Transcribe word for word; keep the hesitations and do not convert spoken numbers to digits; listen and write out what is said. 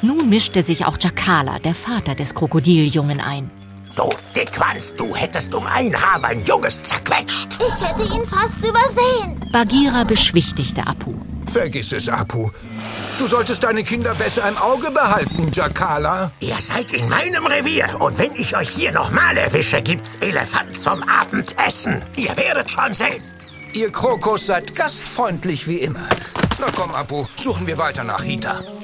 Nun mischte sich auch Jakala, der Vater des Krokodiljungen, ein. Du Dickwanst, du hättest um ein Haar mein Junges zerquetscht. Ich hätte ihn fast übersehen. Bagheera beschwichtigte Apu. Vergiss es, Apu. Du solltest deine Kinder besser im Auge behalten, Jakala. Ihr seid in meinem Revier und wenn ich euch hier nochmal erwische, gibt's Elefant zum Abendessen. Ihr werdet schon sehen. Ihr Krokos seid gastfreundlich wie immer. Na komm, Apu, suchen wir weiter nach Hita.